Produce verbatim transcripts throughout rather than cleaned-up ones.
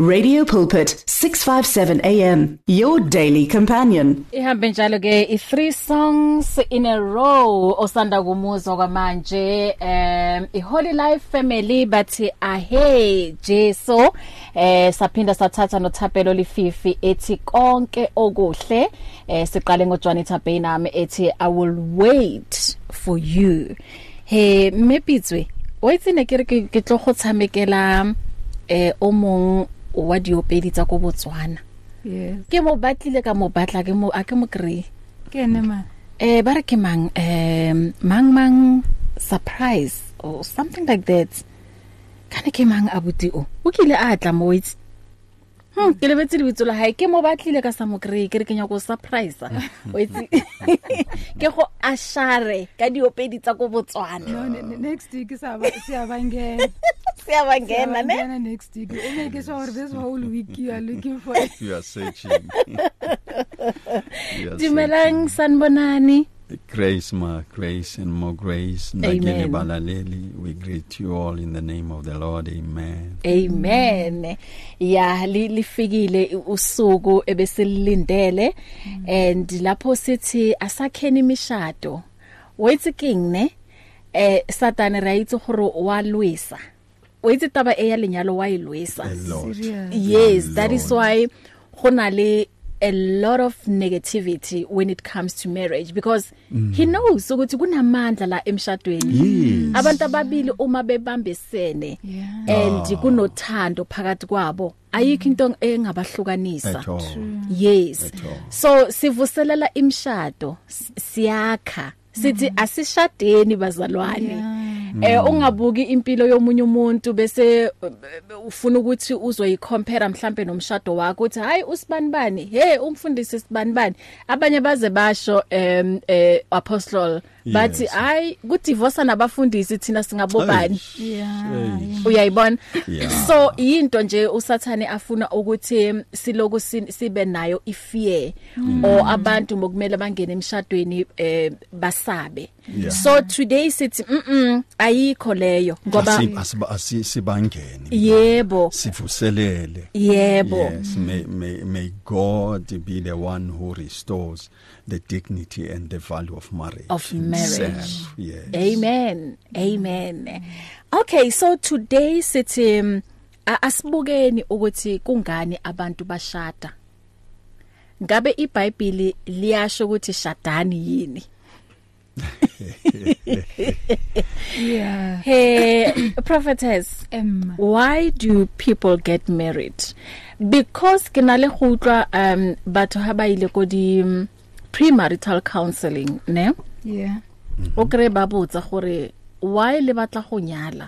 Radio Pulpit, six fifty-seven A M, your daily companion. Ihambe njalo ke I three songs in a row osanda kumuzwa kwamanje um I Holy Life Family bathi ahe Jesu eh saphinda sathatha noThapelo Lififi ethi konke okuhle eh siqale ngoJohn Thabey nami ethi I will wait for you. He mepitswe wetsene ke ke tlo go tshamekela eh o mong wa diopedi tsa go Botswana. Yes. Ke mo batlile ka mo batla ke mo a ke mo kry. Ke ene ma. Eh bare ke mang um mang mang surprise or something like that. Kana ke mang abuti o. O kile a tla mo wait. Hmm ke lebetse le bitso la hae ke mo batlile ka sa mo kry ke re ke nya go surprise. Wait. Ke go ashare ka diopedi tsa go Botswana. No next week sa ba sia bangena. Sia bangena ne. Next week. O make sure this whole week you are looking for it. You are searching. Dumelang sanbonani. Grace, ma, grace and more grace. Amen. Balaleli, we greet you all in the name of the Lord. Amen. Amen. Ya li lifikile usuku ebesilindele and lapho sithi asakheni imishado. Wait king ne eh Satan right gore wa lwisa. Wait taba e ya lenyalo wa ilwisa. Yes, The that Lord. is why gona le a lot of negativity when it comes to marriage because mm. he knows ukuthi kunamandla la emshadweni. Yes. Abantu ababili uma bebambisene Yeah. and kunothando phakathi kwabo ayikho into engabahlukanisa. At all. Yes. At all. So sivuselela imshado s- siyakha sithi asishadeni bazalwane. Yeah. Eh ungabuki impilo yomunye umuntu bese uh, ufuna ukuthi uzwe icompare mhlambe nomshado wakho uthi hayi usibanibani hey umfundisi sibanibani abanye baze basho em eh apostle bathi Yes. hayi ku divorce nabafundisi thina singabobani. Yeah. Uyayibona? Yeah. So into nje usathane afuna ukuthi siloku sibe nayo ifear or abantu mokumele bangene emshadweni eh basabe. Yeah. So today sithi mm ayikho leyo ngoba Asi- asiba- asi- sibangene. yebo Sivuselele. yebo Yes, may, may, may God be the one who restores the dignity and the value of marriage. Of marriage. itself. Yes. Amen. Amen. Okay, so today sithi um, a- asibukeni ukuthi kungani abantu bashada. Ngabe iBhayibheli liyasho ukuthi shadani yini? Yeah. Hey, prophetess, Em. why do people get married? Because kenale go utlwa um batho ha ba ile go di um, premarital counseling, ne? Yeah. O kre ba botsa gore why le batla go nyala?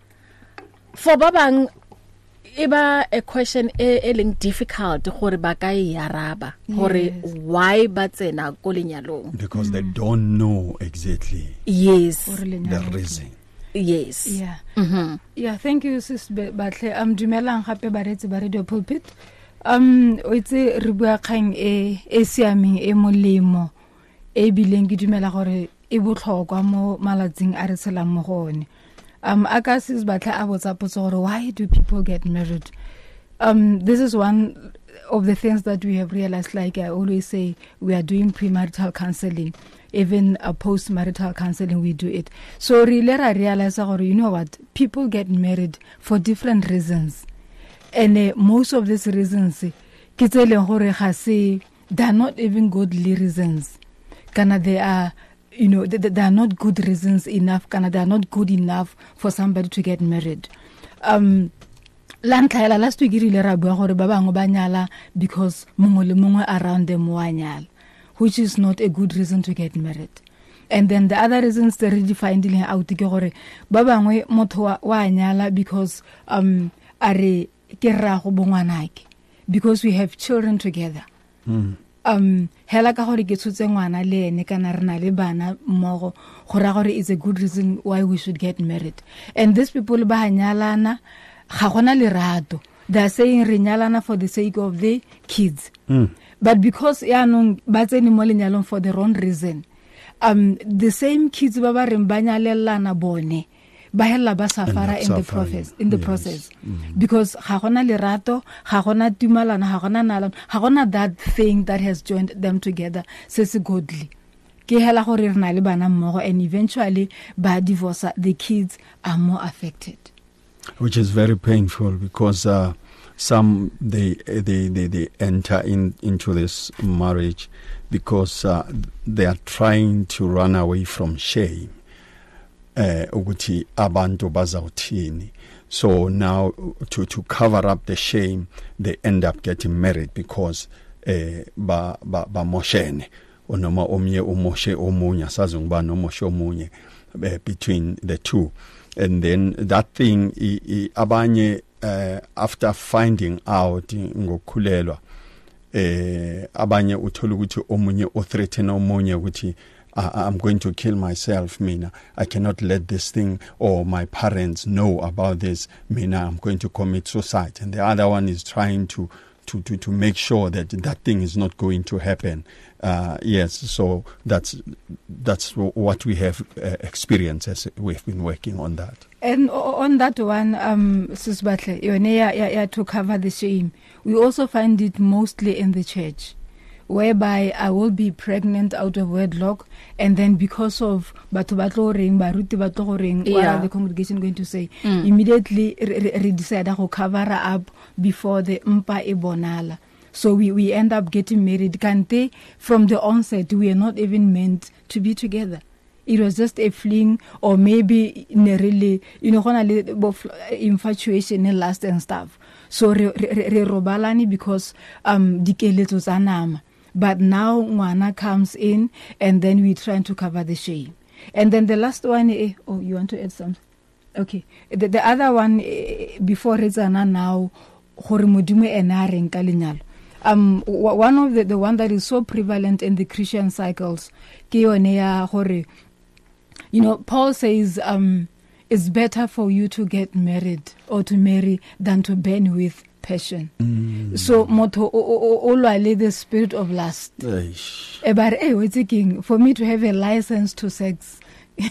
For ba bang eba a question e e leng difficult gore ba ka e araba gore Yes. why ba tsena go lenyalong. Because they don't know exactly Yes. Or the lenyalo. reason. Yes. Yeah. Mhm. Yeah, thank you sis Be- Batle. Am dumelang gape baretsi ba Radio Pulpit. Um o itse re bua kgang e e siameng e molemo e bileng ke dumela gore e botlhokwa mo malatsing a re tshelang mo gone. Um aka sis Batle a botsa potso gore why do people get married? Um this is one of the things that we have realized, like I always say, we are doing premarital counseling, even a post-marital counseling, we do it. So really I realize, you know what, people get married for different reasons. And uh, most of these reasons, ke tse leng gore ga se, they are not even godly reasons. Kana they are, you know, they, they are not good reasons enough, kana they are not good enough for somebody to get married. Um, Lantla last week rile ra bua gore ba bangwe ba nyala because mongwe le mongwe around them wa nyala, which is not a good reason to get married. And then the other reasons they really finding out ke gore ba bangwe motho wa, wa nyala because um are ke ra go bongwanake because we have children together. Mm. Um hela ka gore ke tshotse ngwana le ene kana rena le bana mmogo gore gore is a good reason why we should get married. And these people ba nyalana ga gona lerato. They are saying re nyalana for the sake of the kids. Mm. But because ya no ba tsene mo lenyalong for the wrong reason. Um the same kids ba ba reng ba nyalelana bone ba hella ba safara in the process in the yes. process mm. because ga gona lerato ga gona tumalana ga gona nalana ga gona that thing that has joined them together se se godly ke hela gore re na le bana mmogo and eventually ba divorce the kids are more affected, which is very painful because uh, some they they they, they enter in into this marriage because uh, they are trying to run away from shame. Uh, ukuthi abantu bazawuthini. So now to to cover up the shame, they end up getting married because uh, ba ba ba moshene onoma omye umoshe omunye sazi ngiba nomoshe omunye uh, between the two, and then that thing I, I, abanye uh, after finding out ngokhulelwa eh abanye uthola ukuthi omunye o threaten omunye ukuthi I'm going to kill myself, Mina. I cannot let this thing or my parents know about this, Mina. I'm going to commit suicide. And the other one is trying to to to, to make sure that that thing is not going to happen. Uh, yes, so that's that's what we have uh, experienced as we've been working on that. And on that one, um, Sis Batle, yeah, yeah, to cover the shame, we also find it mostly in the church, whereby I will be pregnant out of wedlock, and then because of batho batlo ring baruti batlo ring, what are the congregation going to say? Mm. Immediately re, re decide to cover up before the mpa e bonala. So we, we end up getting married. Kante, from the onset, we are not even meant to be together. It was just a fling, or maybe in a really, you know, infatuation and lust and stuff. So re, re, re robalani because um dikeleto zanama. But now Mwana comes in, and then we trying to cover the shame. And then the last one, eh, oh, you want to add something? Okay. The, the other one, eh, before Rezana now, hore modimo ena re nka lenyalo. Um, one of the, the one that is so prevalent in the Christian cycles, ke yone ya hore, you know, Paul says, um, it's better for you to get married or to marry than to burn with passion. Mm. So moto olwale the spirit of lust. Eish. E bare eh what's king for me to have a license to sex. Yes.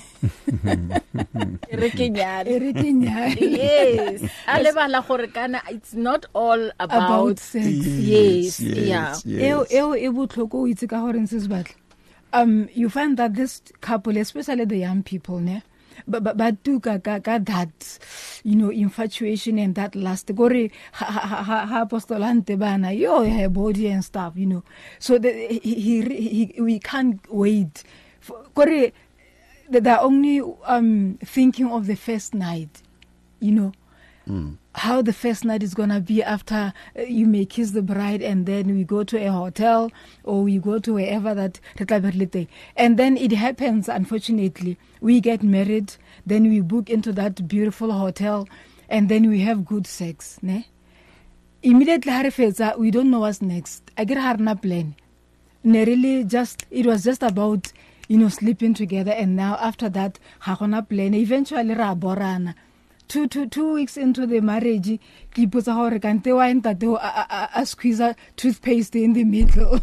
Alebala gore kana it's not all about, about sex. Yes. Yes. yes yeah. Yes. E e botlhoko itse ka gore ntse batla. Um you find that this couple, especially the young people, ne, but but but do ka ka that, you know, infatuation and that lust gore ha ha ha apostolante bana yo her body and stuff, you know, so the, he, he he we can't wait gore they're only um thinking of the first night, you know. Mm. How the first night is going to be after uh, you may kiss the bride, and then we go to a hotel or we go to wherever that, and then it happens, unfortunately, we get married, then we book into that beautiful hotel, and then we have good sex, ne? Immediately we don't know what's next. I get harna plan. Ne really just it was just about, you know, sleeping together, and now after that harna plan. Eventually ra borana. Two, two, two weeks into the marriage, ki putsa hore kante wa entate a a squeeze toothpaste in the middle.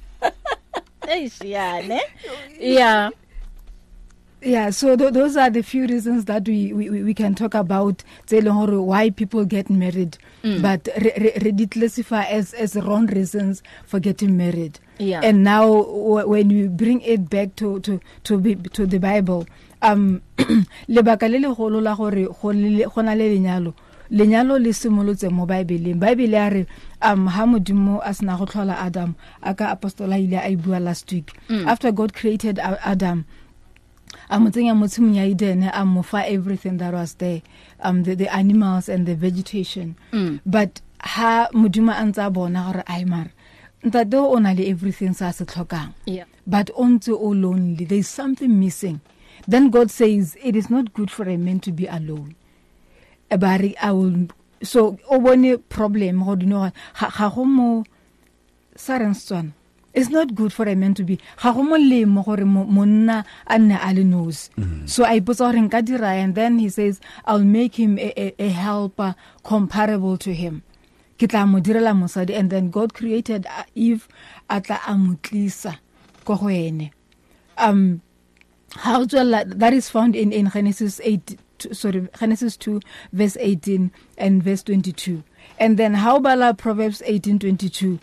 yeah, yeah. Yeah, so th- those are the few reasons that we, we, we can talk about why people get married, mm. but re- re- re- declassify as, as wrong reasons for getting married. Yeah. And now w- when you bring it back to to to, be, to the Bible, um lebaka le le golo la gore go na le lenyalo lenyalo le simolotse mo Bibeleng. Bible ya re um ha modimo a sna go tlhola Adam aka apostola ile a ibua last week, mm. after God created Adam, amotsenya motshimong ya Eden, amofa everything that was there, um the, the animals and the vegetation, mm. but ha modimo antsa bona gore ai mar ntate o na le everything sa se tlhokang, yeah, but ontse o lonely, there's something missing. Then God says it is not good for a man to be alone. But I will, so one problem, how do you know, ha homo saranstwan. It's not good for a man to be ha homo le mo gore monna anna ale knows. So I put her in kadira, and then he says I'll make him a, a, a helper comparable to him. Kitla mo direla mosadi, and then God created Eve atla amutlisa ko go ene. Um How that is found in, in Genesis eight two, sorry, Genesis two, verse eighteen and verse twenty-two. And then how about Proverbs eighteen twenty-two?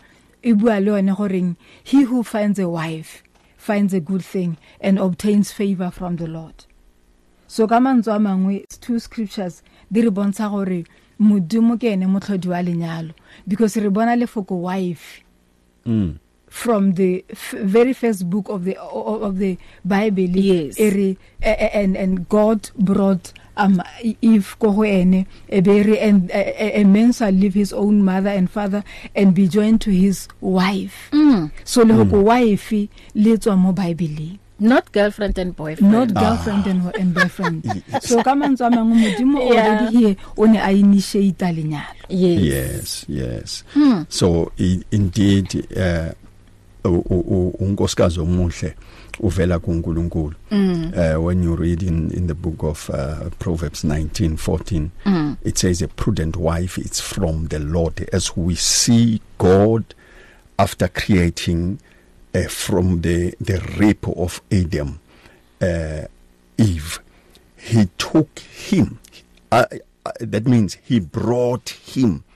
He who finds a wife finds a good thing and obtains favor from the Lord. So kamanzo amangwe two scriptures di re bontsha gore modimo ke ene motlhodi wa lenyalo, because re bona lefoko wife Mm. from the f- very first book of the of, of the Bible. Yes. Ere, and and God brought um Eve ko ho ene e be re, and a, a man shall leave his own mother and father and be joined to his wife. Mm. So le ho wife le tswa mo Bible, Not girlfriend and boyfriend. not girlfriend and, and boyfriend. Yes. So ka mantswe a mangwe modimo Yeah. already here o ne a initiate lenyalo. Yes. Yes, yes. Hmm. So i- indeed, uh, u- u- unkosikazi omuhle uvela kuNkulunkulu. Uh, when you read in, in the book of uh, Proverbs nineteen fourteen, Mm. it says a prudent wife is from the Lord. As we see God after creating uh, from the, the rib of Adam, uh, Eve, he took him. Uh, uh, that means he brought him.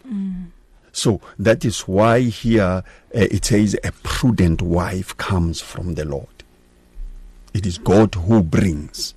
So that is why here uh, it says a prudent wife comes from the Lord. It is God who brings.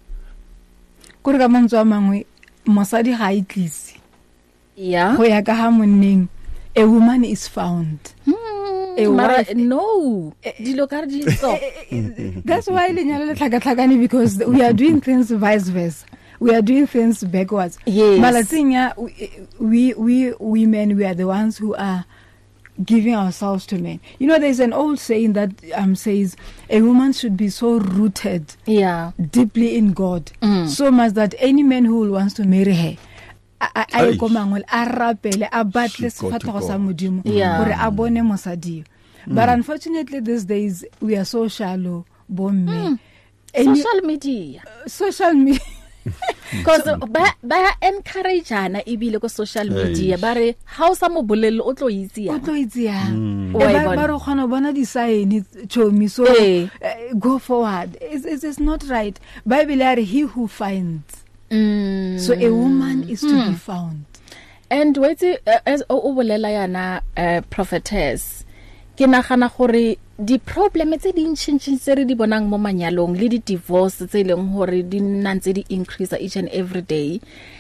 Kore ka mantswe a mangwe mosadi ga itlise Yeah. go ya ka ha monneng, a woman is found. Hmm. A Mara, wife- no. Dilo ka re di so. That's why lenyalo le tlhakatlhakane, because we are doing things vice versa. We are doing things backwards. Yes. Malatsing ya, we we women, we are the ones who are giving ourselves to men. You know, there's an old saying that um says a woman should be so rooted Yeah. deeply in God, Mm. so much that any man who wants to marry her a a Aish. go mangwe a rapele a batle She got to sefatlhego sa God. modimo Yeah. gore a bone mosadi. But unfortunately these days we are so shallow bomme. Any- Social media. social media. Because ba ba encourage ana ibile ko social media Eish. ba re ha o sa mo bolelle o tlo itse O ya. tlo itse yang. Wa e ba bona. ba re gona bona di sign chomi, so Eh. uh, go forward. It's, it's, it's not right. Bible are he who finds. Mm. So a woman is to be found. And wait uh, as o o bolela yana uh, prophetess ke nagana gore di problem tse di ntšhintšhi tse re di bonang mo manyalong le di divorce tse leng gore di nna ntse di increase each and every day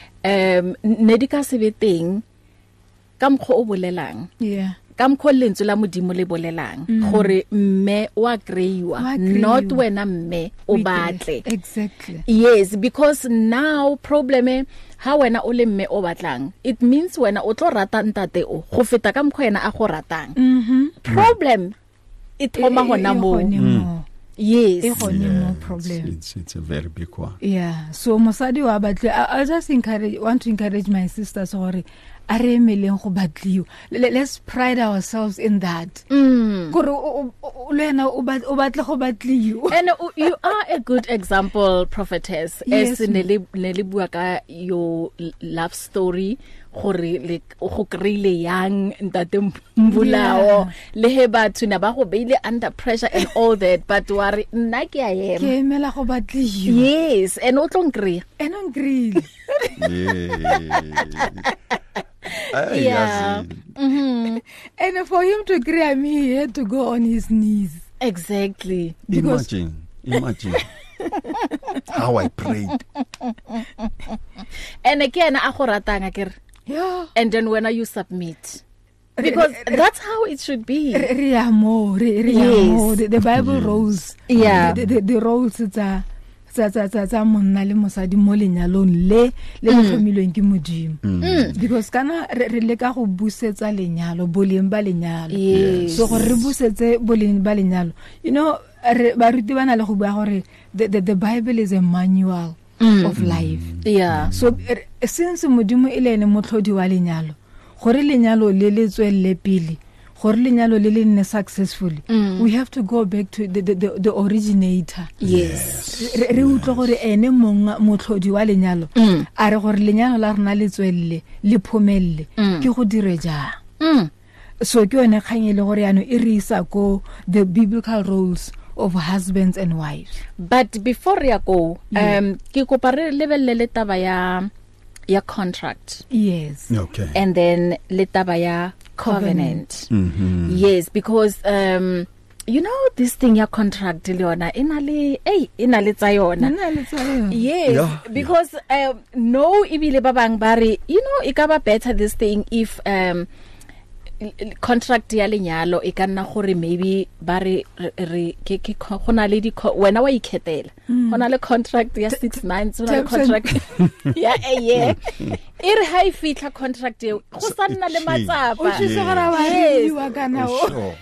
um ne di ka se be teng ka mkgo o bolelang Yeah. ka mkgo lentswe la modimo le bolelang gore mme wa Wa kreiwa kreiwa. not wena mme o We- batle. Exactly. Yes, because now problem e ha wena o le mme o batlang, it means wena o tlo rata ntate o go feta ka mkho yena a go ratang. Mhm. Problem e thoma gona mo. E gone Yes. E gone mo Yes, problem. It's, it's a very big one. Yeah, so mosadi wa batle, I, I just encourage want to encourage my sisters gore a re emeleng go batliwa. Le- Let's pride ourselves in that. Mm. Gore o o- o- le wena o bat- o batle go batliwa. And uh, you are a good example, prophetess. Yes, As ne le ne le bua ka your love story gore le go kreile yang ntate Mbulao le he batho na ba go beile under pressure and all that, but wari nna ke a Ke ema. emela go batliwa. Yes, and o tlo nkry. And on grill. Yeah. Yeah. Mhm. And for him to agree, I mean, he had to go on his knees. Exactly. Because- Imagine, imagine how I prayed. And again a go ratang akere. Yeah. And then when you submit. Because that's how it should be. Re re ya mo, re re ya Yes. mo. The, the Bible rules. Yeah. The, the, the rules tsa tsa tsa tsa tsa monna le mosadi mo lenyalong le le le tlhomilweng ke modimo. Because kana re re le ka go busetsa lenyalo, boleng ba lenyalo. Yes. So gore re busetse boleng ba lenyalo. You know, re ba ruti bana le go bua gore the, the the Bible is a manual of life. Yeah. So er, since modimo e le ene motlhodi wa lenyalo, gore lenyalo le le tswelle pele, gore lenyalo le le nne successful, we have to go back to the the, the, the originator. Yes. Re re utlwa gore ene monga motlhodi wa lenyalo a re gore lenyalo la rena le tswelle le phomelle ke go dire jang. Mm. So ke yone kganye le gore yano e re isa ko the biblical roles of husbands and wives. But before ya go um ke kopa re lebelele taba ya ya contract. Yes. Okay. And then le taba ya covenant. Mm-hmm. Yes, because um you know this thing ya contract leona inale hey inale tsayona. Yes, Yeah, because yeah. um no ibile ba bang ba re you know e ka ba better this thing if um contract ya lenyalo e ka nna gore maybe ba re re ke ke gona le di wena wa ikhetela gona le contract ya six months gona le contract ya a year e re ha e fitla contract e go sa nna le matsapa o tshise gara ba re wa kana o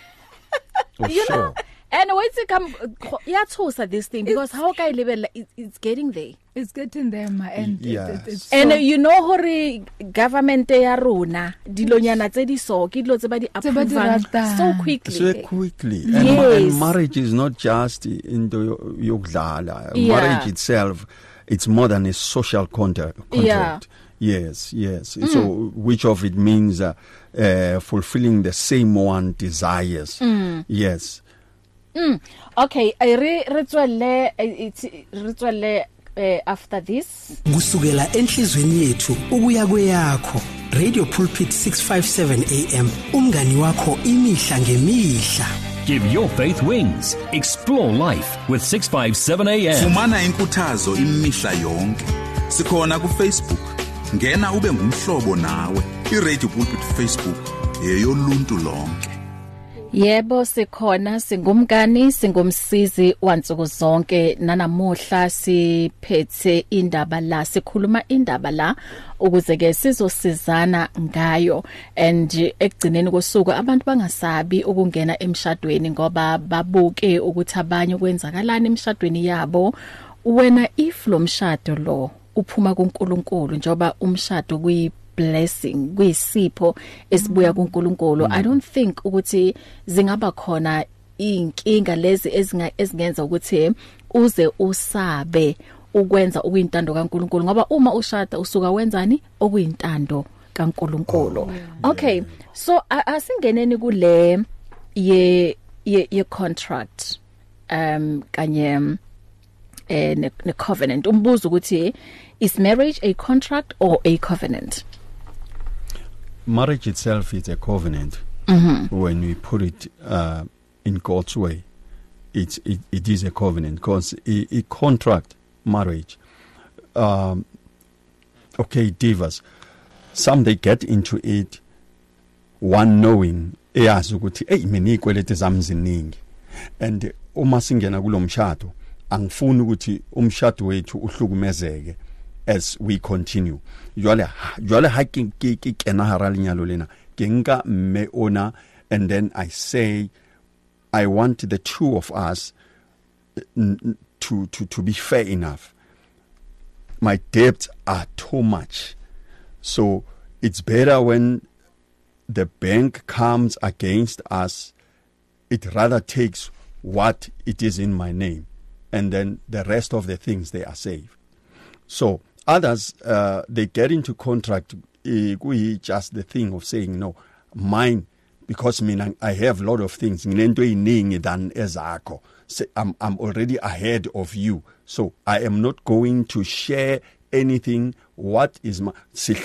you know and wait to come ya tsosa this thing because how ka level it's getting there it's getting there ma and yes. it, it, it's and so, uh, you know hore government ya rona dilonyana tse di so ke dilo tse ba di approve so quickly so quickly and, yes. ma- and marriage is not just into yokudlala Yeah. marriage itself it's more than a social contact, contract Yeah. yes yes mm. so which of it means uh, uh, fulfilling the same one desires mm. yes mm. Okay I re re tswelle it's re tswelle Uh, after this kusukela enhlizweni yethu ukuya kweyakho Radio Pulpit six fifty-seven A M umngani wakho imihla ngemihla. Give your faith wings. Explore life with six fifty-seven A M. Fumana inkuthazo imihla yonke. Sikhona ku Facebook. Ngena ube ngumhlobo nawe. iRadio Pulpit Facebook eyoluntu lonke. Yebo sikhona singumkani singumsizi wansuku zonke nanamuhla siphethe indaba la sikhuluma indaba la ukuze ke sizosizana ngayo and ekugcineni kosuku abantu bangasabi ukungena emshadweni ngoba babuke ukuthi abanye kwenzakalana emshadweni yabo wena if lo mshado lo uphuma kuNkulunkulu njoba umshado kuyi blessing kuyisipho esibuya kuNkulunkulu. I don't think ukuthi zingaba khona inkinga lezi ezinga ezingenza ukuthi uze usabe ukwenza okuyintando kaNkulunkulu ngoba uma ushada usuka wenzani okuyintando kaNkulunkulu. Oh, okay so asingeneni kule ye ye, ye contract um kanye eh ne, ne covenant umbuzo ukuthi is marriage a contract or a covenant? Marriage itself is a covenant. Mm-hmm. When we put it uh, in God's way, it's, it, it is a covenant because a, a contract marriage, um, okay, divas, some they get into it one knowing, eyazi ukuthi hey mina ikwelete zami ziningi and uma singena kulo mshado angifuni ukuthi umshado wethu uhlukumezeke as we continue. Jwale jwale ha ke ke kena hara lenyalo lena ke nka mme ona and then I say I want the two of us n- to to to be fair enough. My debts are too much. So it's better when the bank comes against us, it rather takes what it is in my name and then the rest of the things they are saved. So others, uh, they get into contract, uh, just the thing of saying, no, mine, because mean, I have a lot of things, than ezako. I'm, I'm already ahead of you. So I am not going to share anything. What is my,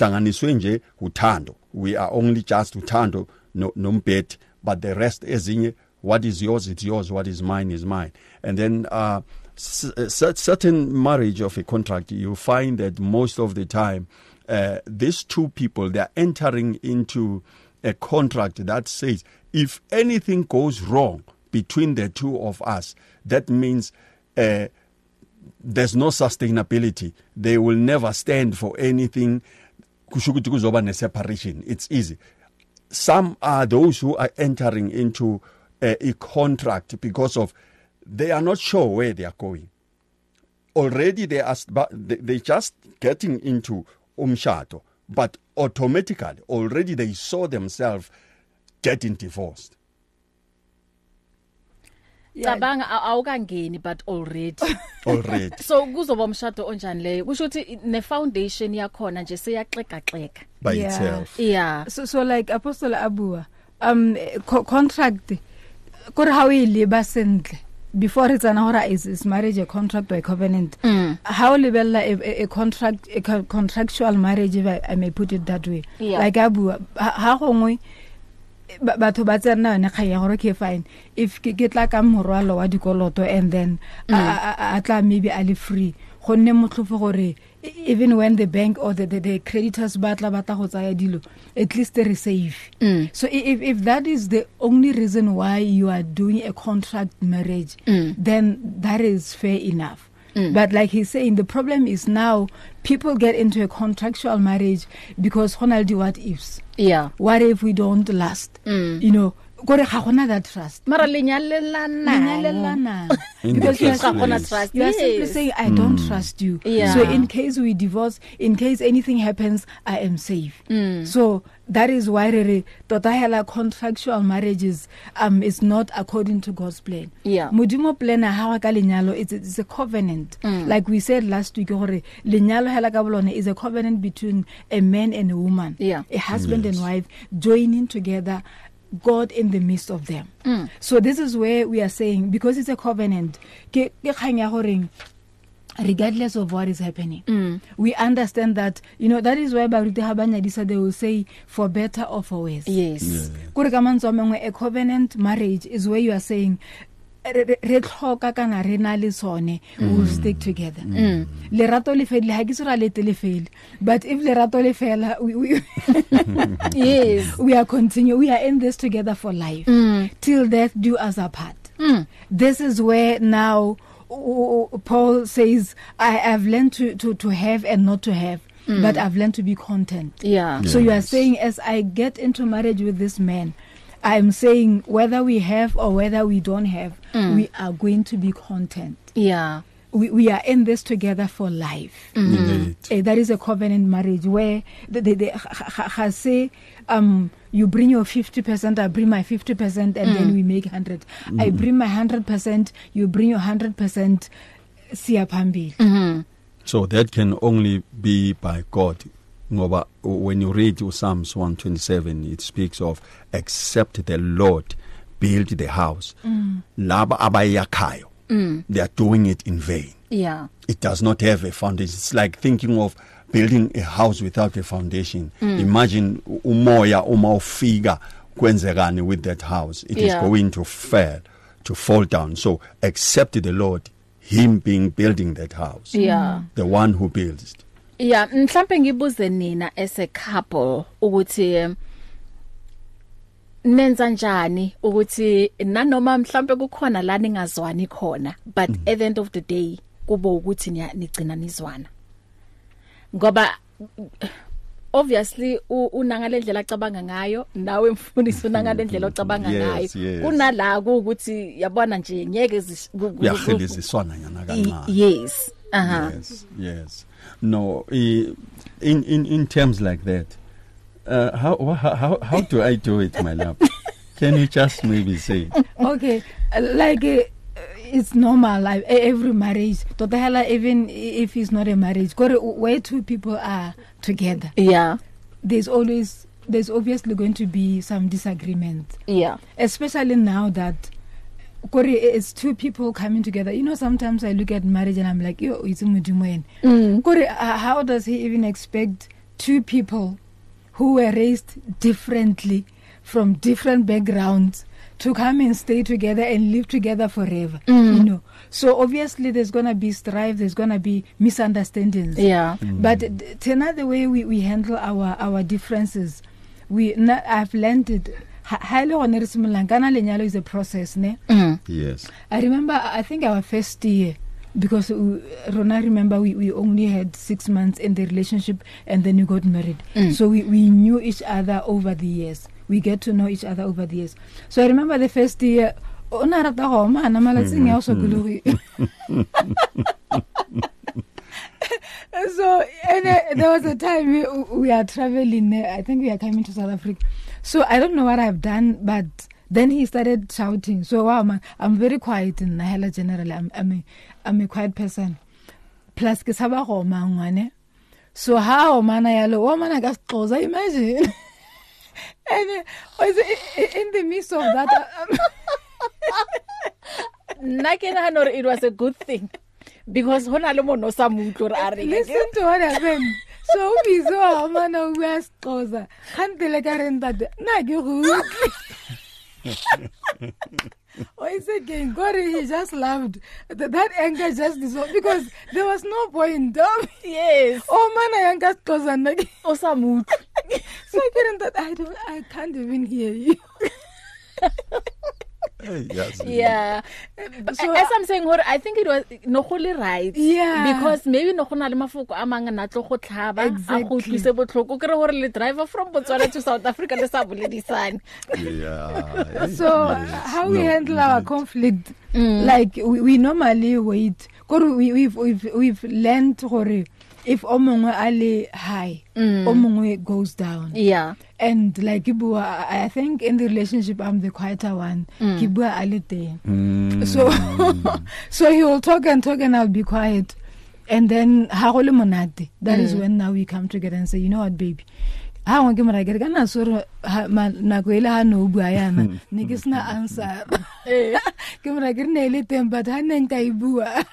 we are only just utando, no, no bet, but the rest is in what is yours, it's yours, what is mine is mine. And then, uh, C- certain marriage of a contract, you find that most of the time, uh, these two people, they're entering into a contract that says, if anything goes wrong between the two of us, that means uh, there's no sustainability. They will never stand for anything. Separation. It's easy. Some are those who are entering into a, a contract because of they are not sure where they are going. Already they are they, they just getting into umshado, but automatically already they saw themselves getting divorced. Cabanga awukangeni but already already so kuzoba umshado onjani leyo kusho ukuthi ne foundation yakhona nje seyaxeka xeka by yeah. itself. Yeah. So so like Apostle Abua, um co- contract kore ha o ile ba sentle before it's an hora is, is marriage a contract or a covenant. Mm. How level a, a, a contract a contractual marriage, if I, I may put it that way. Yeah. Like abu how gongwe batho ba tsena ne kaya gore ke fine if ke tla ka morwalo wa dikoloto and then a tla maybe ali free gonne motlhofo gore even when the bank or the the, the creditors batla bata go tsaya dilo at least they're safe. Mm. So if if that is the only reason why you are doing a contract marriage, mm. then that is fair enough. Mm. But like he's saying, the problem is now people get into a contractual marriage because honaldi what ifs. Yeah. What if we don't last? Mm. You know, gore ga gona that trust. Mara lenyalelana. Because you are, trust. you are Yes. simply saying, I don't Mm. trust you. Yeah. So in case we divorce, in case anything happens, I am safe. Mm. So that is why re totahela contractual marriages um is not according to God's plan. Yeah. Modimo plan ha ka lenyalo it's, it's a covenant. Mm. Like we said last week, gore lenyalo hela ka bolone is a covenant between a man and a woman. Yeah. A husband Yes. and wife joining together, God in the midst of them. Mm. So this is where we are saying, because it's a covenant, ke ke kgang ya gore regardless of what is happening, Mm. we understand that, you know, that is why baruti ha banyadisa they will say for better or for worse. Yes. Yeah. Kore ka mantswe a mangwe, a covenant marriage is where you are saying re re tlhoka kana re na le sone, we will stick together. Mm. Lerato le fele ha ke sura le tele fele, but if lerato le fela we we, Yes. we are continue we are in this together for life. Mm. Till death do us apart. Mm. This is where now uh, Paul says, I have learned to, to, to have and not to have, mm. but I've learned to be content. Yeah. So you are Yes. saying, as I get into marriage with this man, I'm saying whether we have or whether we don't have, Mm. we are going to be content. Yeah. We, we are in this together for life. Indeed. Uh, that is a covenant marriage where the, the, the, ha, ha, say, um, you bring your fifty percent, I bring my fifty percent, and mm. then we make one hundred. Mm. I bring my one hundred percent, you bring your one hundred percent, siya phambili. Mm-hmm. So that can only be by God. Ngoba when you read Psalms one twenty-seven, it speaks of except the Lord build the house. Mm. Laba abayakhayo. Mm. They are doing it in vain. Yeah. It does not have a foundation. It's like thinking of building a house without a foundation. Mm. Imagine umoya uma ufika kwenzekani with that house. It Yeah. is going to fail, to fall down. So accept the Lord, him being building that house. Yeah. The one who builds it. Yeah, mhlambe ngibuze nina as a couple ukuthi um, nenza njani ukuthi nanoma mhlambe kukhona la ningazwani khona but mm. at the end of the day kubo ukuthi nigcina nizwana ngoba obviously unanga lendlela acabanga ngayo nawe mfundisi unanga lendlela ocabanga ngayo Yes, yes. kunala ukuthi yabona nje ngeke Kuyahiliziswana yana kancane. yes aha Yes, yes. No, eh, in in in terms like that, uh, how how how how do I do it, my love? Can you just maybe say? Okay, uh, like uh, it's normal, like e- every marriage, totally, even if it's not a marriage, kore where two people are together, yeah there's always, there's obviously going to be some disagreement, yeah especially now that kore it's two people coming together. You know, sometimes I look at marriage and I'm like, yo, it's a mudimo. mm. Kore, uh, how does he even expect two people who were raised differently from different backgrounds to come and stay together and live together forever? Mm. You know, so obviously there's gonna be strife, there's gonna be misunderstandings. yeah But th- tena the way we, we handle our our differences, we na- I've learned it. Highly honorable Lankana lenyalo is a process, ne? mm. Yes. I remember, I think our first year, because we, Rona, remember we, we only had six months in the relationship and then we got married. Mm. So we, we knew each other over the years. We get to know each other over the years. So I remember the first year, ona rata go mana malatsing ya o sokoloi. So and uh, there was a time we, we are traveling, uh, I think we are coming to South Africa. So I don't know what I've done, but then he started shouting. So wow, man, I'm very quiet in Nahela generally. I'm, I'm, a, I'm a quiet person. Plus, ke saba go mangwane. So how mana yalo, wo mana ka xoza, imagine. And uh, in the midst of that, um, nna ke nagana gore it was a good thing because hona le mono sa mutlo re a re listen to what happened. So we saw mana we are scoza can't le ka renta na ke go oh it's again God he just loved that, that anger just dissolved because there was no point um, yes oh mana yanga scoza na o sa mutlo so I couldn't that I don't I can't even hear you. Yes. Yeah. So as I'm saying, I think it was no holy right. Yeah. Because maybe no gona le mafoko a manga na tlo go tlhaba a go tlise botlhoko kere gore le driver from Botswana to South Africa le sa boledisane. Yeah. So uh, how we handle our conflict mm. like we, we normally wait. We we've we've we've learned gore if omongwe ale high mm. omongwe goes down. Yeah. And like Kibua, I think in the relationship I'm the quieter one. Mm. Kibua alite. Mm. So so he will talk and talk and I'll be quiet. And then hagole monate. That mm. is when now we come together and say, you know what, baby? Ha wonke mara ke kana soro na go ile ha no bua yana. Ne ke sna answer. Ke mara ke ne ile teng but ha ne nka ibua.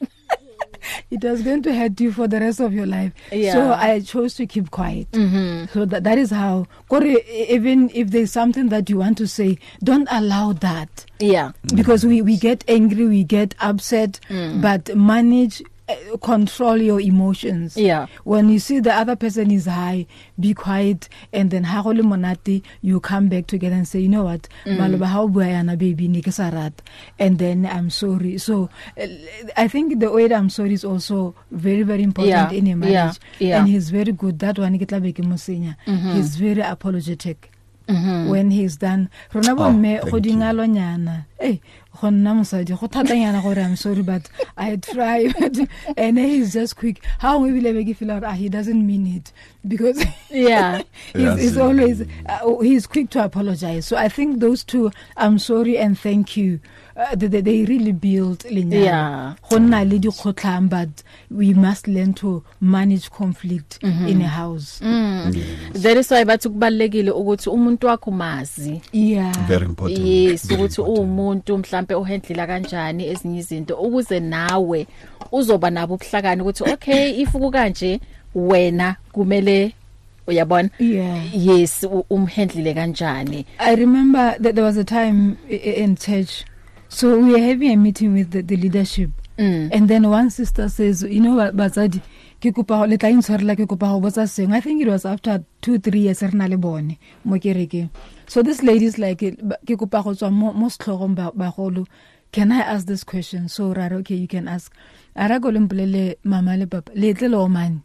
It was going to hurt you for the rest of your life. Yeah. So I chose to keep quiet. Mm-hmm. So that, that is how, even if there's something that you want to say, don't allow that. Yeah. Because we, we get angry, we get upset, mm. but manage, uh, control your emotions. Yeah. When you see the other person is high, be quiet, and then hagole monate, you come back together and say, you know what, maloba how buayana baby nikesarat, and then I'm sorry. So uh, I think the way that I'm sorry is also very very important yeah. in a marriage, yeah. Yeah. and he's very good. That one iketla beke musenya. He's very apologetic. Mm-hmm. When he's done rona bo me go dingalo nyana eh go nna mosadi go thatanyana gore I'm sorry but I try and he's just quick how we will ever feel out ah, he doesn't mean it because yeah he's, yes, he's always uh, he's quick to apologize. So I think those two, I'm sorry and thank you, uh, they, they really build linyana. Yeah. Gonna le di khotlang, but we must learn to manage conflict mm-hmm. in a house. Mm. Yes. That is why bathi kubalekile ukuthi umuntu wakho mazi. Yeah. Very important. Yes, ukuthi umuntu mhlambe uhandlela kanjani ezinye izinto ukuze nawe uzoba nabo ubuhlakani ukuthi okay if kukanje wena kumele uyabona. Yeah. Yes, umhandlile kanjani. I remember that there was a time in church. So we were having a meeting with the, the leadership. Mm. And then one sister says, you know what, Bazadi, ke kopa le tla intshwarela ke kopa go botsa seng. I think it was after two three years rena le bone mo kereke. So this lady is like ke kopa go tswa mo mo stlhogong ba bagolo. Can I ask this question? So rare okay you can ask. Ara go lempolele mama le papa le tle lo man.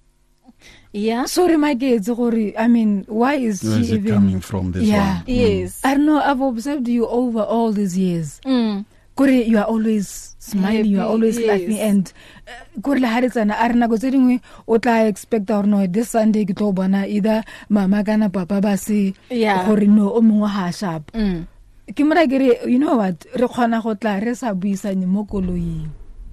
Yeah. Sorry my kids gore I mean why is Where she is it even coming from this yeah. one? Yes. I don't know, I've observed you over all these years. Mm. Kore you are always smiling, Happy, you are always yes. laughing and kore la haretsana a rena go tsedingwe o tla expect or no this Sunday ke tlo bona either mama kana papa ba se gore no o mongwe ha sharp. Mm. Ke mara kere you know what re khona go tla re sa buisane mo koloing.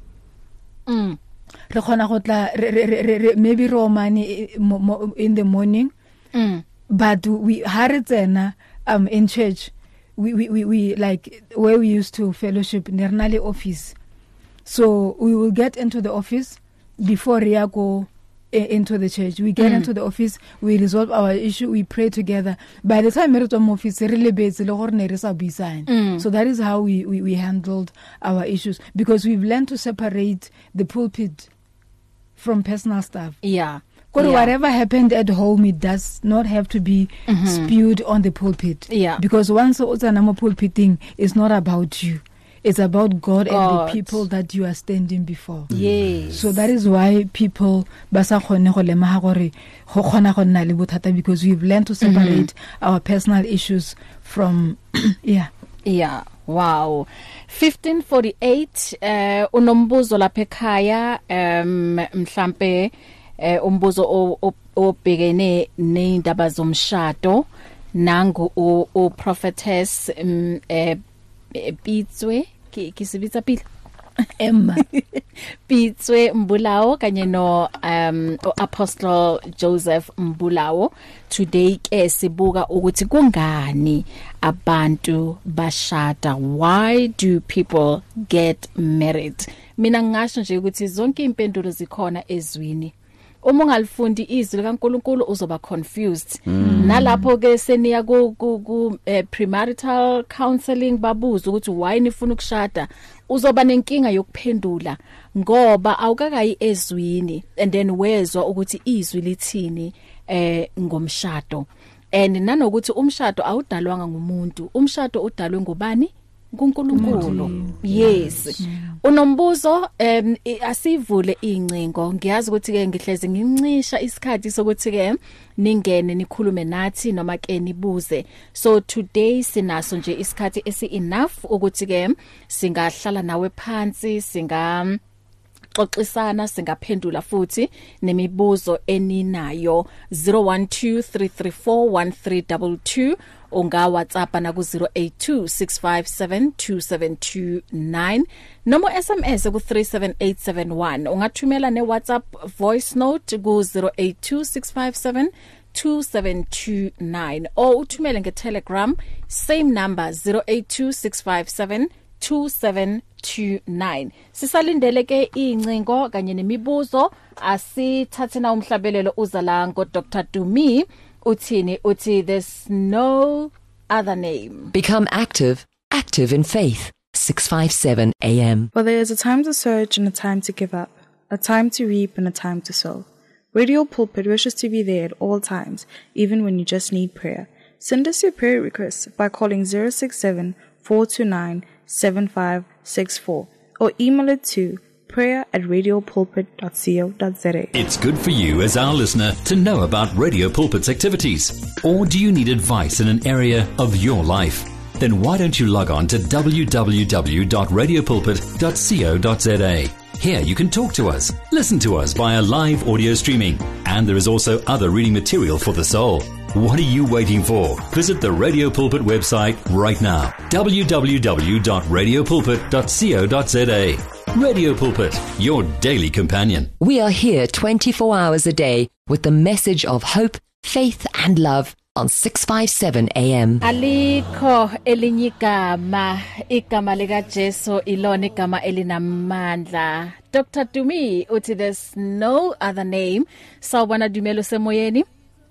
Mm. Re khona go tla maybe romani in the morning. Mm. But we haretsena um in church we, we we we like where we used to fellowship Nernale office. So we will get into the office before we go into the church. We get mm. into the office, we resolve our issue, we pray together. By the time we reach office, really base le gore ne re sa buisane. So that is how we, we we handled our issues because we've learned to separate the pulpit from personal stuff. Yeah. Yeah. Whatever happened at home, it does not have to be mm-hmm. spewed on the pulpit. Yeah. Because once Otsanamo pulpiting is not about you. It's about God, God and the people that you are standing before. Yes. So that is why people basa khone go lema gore go khona go nna le bothata because we've learned to separate mm-hmm. our personal issues from yeah. Yeah. Wow. fifteen forty-eight uh unombuzo lapha ekhaya um mhlambe eh umbuzo obhekene neindaba zomshado nangu o prophetess eh Pitswe ke sibitsa pila Emma Pitswe Mbulawo kanye no um Apostle Joseph Mbulawo. Today ke sibuka ukuthi kungani abantu bashada. Why do people get married? Mina ngasho nje ukuthi zonke impendulo zikhona ezwini. Uma ungalifundi izwi likaNkulunkulu uzoba confused. Mm. Nalapho ke seniya ku ku eh, premarital counseling babuza ukuthi why nifuna ukushada, uzoba nenkinga yokuphendula ngoba awukakayi ezwini and then wezwa ukuthi izwi lithini eh ngomshado. And nanokuthi umshado awudalwanga ngumuntu, umshado udalwe ngubani? kuNkulunkulu. Yes. Unombuzo em asivule incingo. Ngiyazi ukuthi ke ngihlezi ngincisha isikhathi sokuthi ke ningene nikhulume nathi noma ke nibuze. So today sinaso nje isikhathi esi enough ukuthi ke singahlala nawe phansi singa xoxisana singaphendula futhi nemibuzo eninayo. Zero one two three three four one three two two unga WhatsApp na ku zero eight two six five seven two seven two nine nomo S M S ku three seven eight seven one. Ungathumela ne WhatsApp voice note ku zero eight two six five seven two seven two nine or uthumele nge Telegram same number zero eight two six five seven two seven two nine. Sisalindele ke incingo kanye nemibuzo asithathe na umhlabelelo uzala ngo Doctor Dumi uthini uthi there's no other name. Become active, active in faith. six fifty-seven A M. For there is a time to search and a time to give up, a time to reap and a time to sow. Radio Pulpit wishes to be there at all times, even when you just need prayer. Send us your prayer requests by calling zero six seven four two nine seven five six four or email it to prayer at radio pulpit dot co dot za. It's good for you as our listener to know about Radio Pulpit's activities. Or do you need advice in an area of your life? Then why don't you log on to w w w dot radio pulpit dot co dot za. Here you can talk to us, listen to us via live audio streaming, and there is also other reading material for the soul. What are you waiting for? Visit the Radio Pulpit website right now. w w w dot radio pulpit dot co dot za. Radio Pulpit, your daily companion. We are here twenty-four hours a day with the message of hope, faith and love on six fifty-seven A M. Alikho elinye igama, igama lika Jesu ilona igama elinamandla. Doctor Dumi uthi there's no other name. Sawubona Dumelo semoyeni.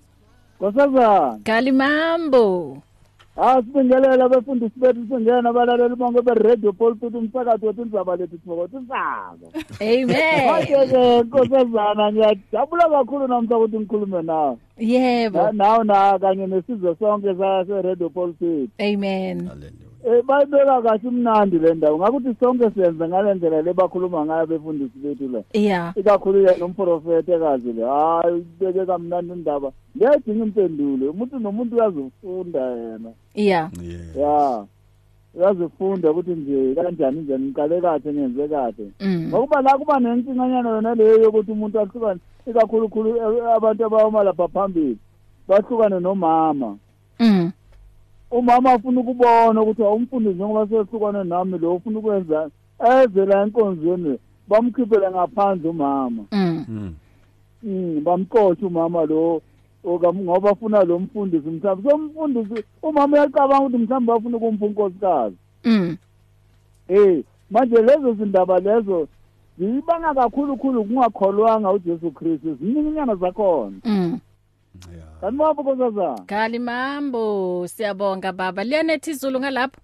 Kosaza Kalimambo. Ah sibingelela abafundisi bethu singena abalaleli bonke be Radio Pulpit umsakazo wethu indzaba lethu sibonga insaba. Amen. Manje Nkosazana ngiyajabula kakhulu namhla ukuthi ngikhulume nawe. Yebo. Nawo na kanye nesizwe sonke sa Radio Pulpit. Amen. Eh bayibeka kahle umnandi le ndawo ngakuthi sonke siyenze ngalendlela lebakhuluma ngayo befundisi bethu la. Yeah. Ikakhulu yena umprofeti ekazi le. Hayi beke kamnandi indaba. Ngiyadinga impendulo. Umuntu nomuntu uyazifunda yena. Yeah. Yeah. Uyazifunda ukuthi nje kanjani nje ngiqale kahle ngenze kahle. Ngokuba la kuba nensinyanyana yona leyo yokuthi umuntu ahlukane ikakhulu khulu abantu abawoma lapha phambili. Bahlukane nomama. Mm. Umama afuna ukubona ukuthi awumfundisi njengoba sehlukane nami lo ufuna ukwenza eze la enkonzweni bamkhiphela ngaphandle umama. Mm. Mm bamqotha umama lo ngoba afuna lo mfundisi mhlawumbe so umfundisi umama uyacabanga ukuthi mhlawumbe afuna ukumpa unkosikazi. Mm. Eh manje lezo zindaba lezo zibanga kakhulu khulu kungakholwanga uJesu Kristu zininginyana zakhona. Mm. Yeah. Kanimapho Nkosaza. Kalimambo siyabonga baba. Liyanethi izulu ngalapho.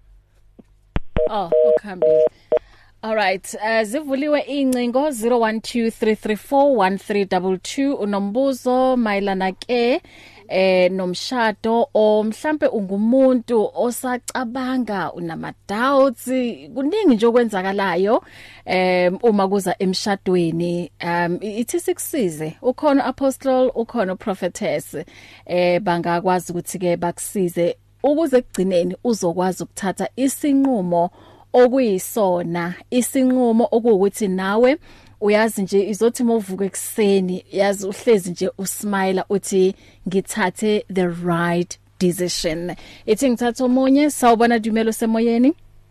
Oh, ukhambile. All right, uh, zivuliwe incingo zero one two three three four one three two two unombuzo mayelana ke eh nomshado o mhlambe ungumuntu osacabanga unama doubts kuningi nje okwenzakalayo em uma kuza emshadweni um ithi sikusize ukhona apostle ukhona prophetess eh bangakwazi ukuthi ke bakusize ukuze kugcineni uzokwazi ukuthatha isinqumo okuyisona isinqumo okuwukuthi nawe uyazi nje izothi movuka ekseni yazi uhlezi nje usmile uthi ngithathe the right decision. Ithi ngithatha omunye sawubona Dumelo semoyeni.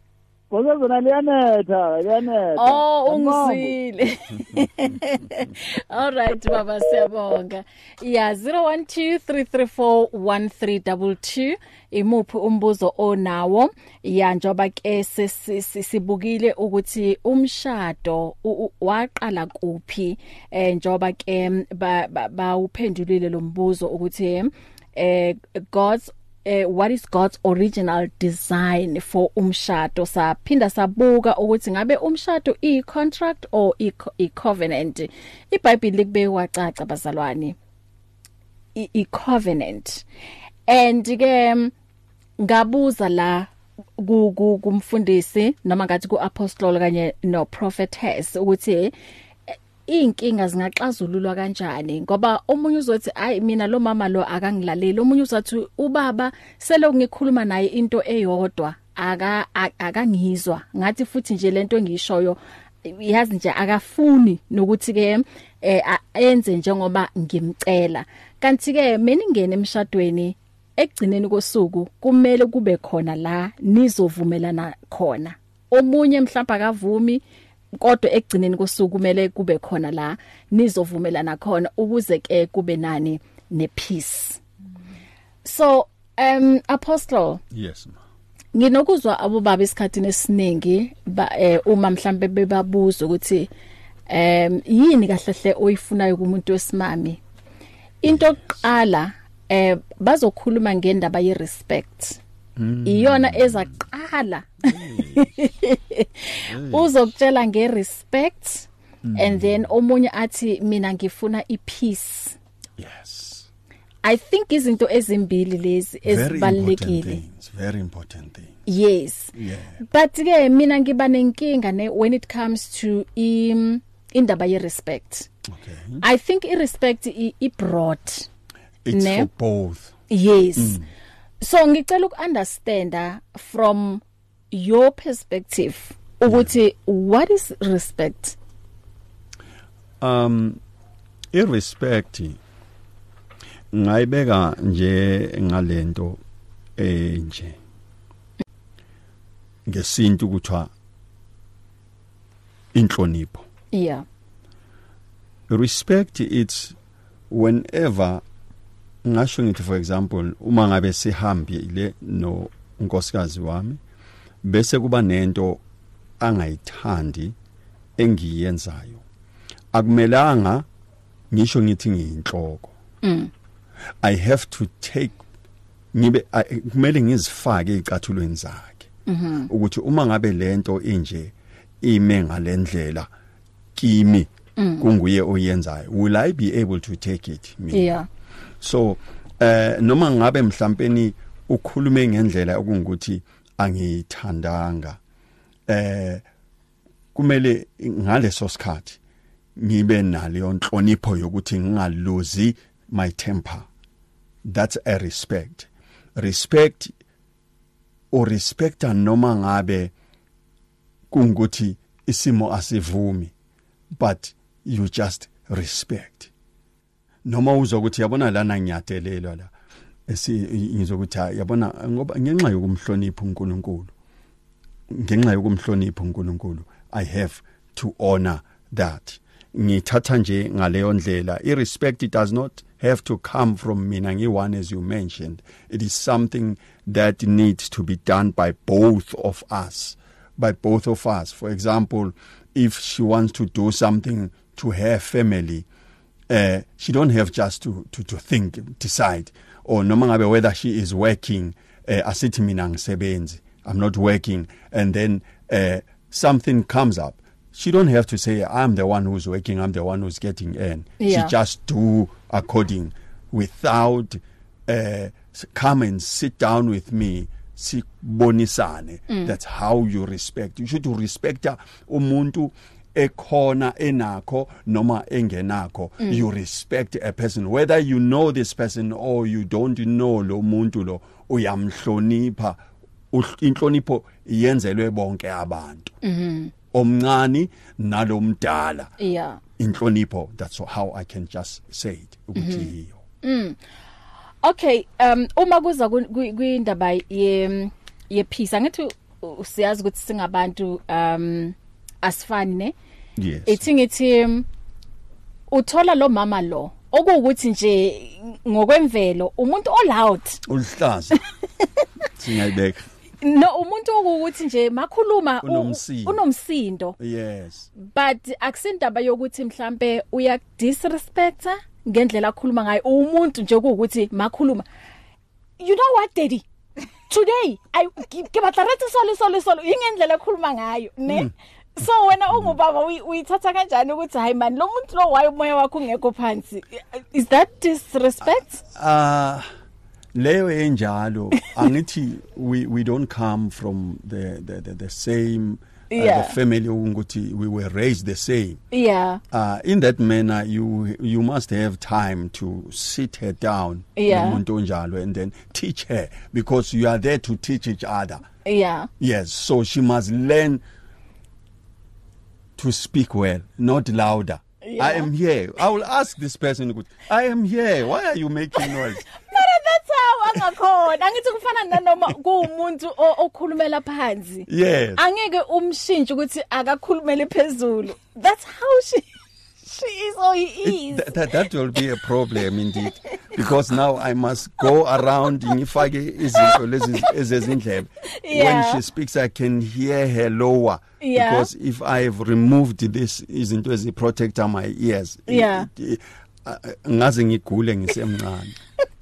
Ngoba zona liyanetha, liyanetha. Oh, ungizile. All right baba siyabonga. Yeah, zero one two three three four one three two two imuphi umbuzo onawo. Ya njoba ke sisibukile ukuthi umshado waqala kuphi eh njoba ke ba uphendulile lo mbuzo ukuthi eh God's Uh, what is God's original design for umshado. Saphinda sabuka ukuthi ngabe umshado i contract or i, i covenant. iBhayibheli likube wacaca bazalwane i, i covenant. And ke ngabuza la kumfundisi noma ngathi ku apostle kanye no prophetess ukuthi inkinga zingaxazululwa kanjani ngoba omunye uzothi ay mina lo mama lo akangilaleli, omunye uzathi ubaba sele ngikhuluma naye into eyodwa aka akangizwa ngathi futhi nje lento engishoyo yazi nje akafuni nokuthi ke enze njengoba ngimcela. Kanti ke mina ngene emshadweni ekugcineni kosuku kumele kube khona la nizovumelana khona. Omunye mhlawumbe akavumi kodwa ekugcineni kosuku kumele kube khona la nizovumelana khona ukuze ke kube nani ne peace. So um apostle, yes ma, nginokuzwa abobaba isikhathini esiningi uma mhlambe bebabuza ukuthi um yini kahle oyifunayo kumuntu wesimami. Into oqala eh bazokhuluma ngendaba ye respect. Mm. Iyona ezaqala uzokutshela nge respect. Mm. And then omunye athi mina ngifuna i peace. Yes, I think izinto ezimbili lezi ezibalekile, very important thing. Yes, yeah. But ke mina ngiba nenkinga ne when it comes to im indaba ye respect. Okay, I think i respect i, i broad, it's ne? For both. Yes. Mm. So ngicela ukunderstand from your perspective ukuthi yeah. What is respect? Um irrespect ngayibeka nje ngalento enje ngesintu kuthiwa inhlonipho. Yeah. Respect, it's whenever ngasho ngithi for example uma ngabe sihambile no unkosikazi wami bese kuba nento angayithandi engiyenzayo akumelanga ngisho ngithi ngiyinhloko. Mm. I have to take ngibe kumele ngizifake icathulweni zakhe ukuthi uma ngabe lento inje ime ngalendlela kimi kunguye oyenzayo, will I be able to take it me? Yeah. So eh noma ngabe mhlawumbe ukhulume ngendlela okungukuthi angithandanga eh kumele ngaleso sikhathi ngibe naleyo nhlonipho yokuthi ngingaluzi my temper. That's a respect. Respect or respecta noma ngabe kungukuthi isimo asivumi, but you just respect. Noma uzokuthi yabona lana ngiyatelelwa la esi ngizokuthi yabona ngoba ngenxa yokumhlonipha uNkulunkulu ngenxa yokumhlonipha uNkulunkulu I have to honor that. Ngithatha nje ngaleyo ndlela. Irrespect, it does not have to come from mina ngione as you mentioned. It is something that needs to be done by both of us. By both of us. For example, if she wants to do something to her family, uh, she don't have just to, to, to think, decide, or no matter whether she is working, uh, asithi mina ngisebenzi, I'm not working, and then uh, something comes up. She don't have to say, I'm the one who's working, I'm the one who's getting in. Yeah. She just do according, without uh, come and sit down with me. Sibonisane. Mm. That's how you respect. You should respect umuntu ekhona enakho noma engenakho. Mm. You respect a person, whether you know this person or you don't know lo muntu lo, uyamhlonipha. Inhlonipho yenzelwe bonke abantu. Mhm. Omncane nalomdala. Yeah. Inhlonipho, that's how I can just say it. Ukuthi hiyo. Mm. Okay, um uma kuza kwindaba ye ye peace angithi siyazi ukuthi singabantu um asifani ne yes ithi ngithi uthola lo mama lo okuwukuthi nje ngokwemvelo umuntu oloud ulihlaza singayibeka no umuntu okuwukuthi nje makhuluma unomsindo unomsindo yes but akusindaba yokuthi mhlambe uya disrespecta ngendlela akhuluma ngayo umuntu nje ukuthi makhuluma you know what daddy today I ke batla rethe solo solo solo ingendlela akhuluma ngayo ne mm. So wena ungubaba uyithatha kanjani ukuthi hayi man lo muntu lo wayo umoya wakho ungekho phansi is that disrespect ah uh, leyo enjalo angithi we we don't come from the the the, the same uh, yeah. the family ukuthi we were raised the same yeah uh in that manner you you must have time to sit her down yeah. umuntu onjalo and then teach her because you are there to teach each other yeah yes so she must learn to speak well not louder yeah. I am here I will ask this person I am here why are you making noise that's how angakhona angithi kufana nanoma kuumuntu okhulumela phansi yes angeke umshintshe ukuthi akakhulumele phezulu that's how she she is or he is it, that, that will be a problem indeed because now I must go around ngifake izinto lezi ezezindlebe when she speaks I can hear her lower yeah. because if I've removed this izinto ezi protector my ears yeah ngaze ngigule ngisemncane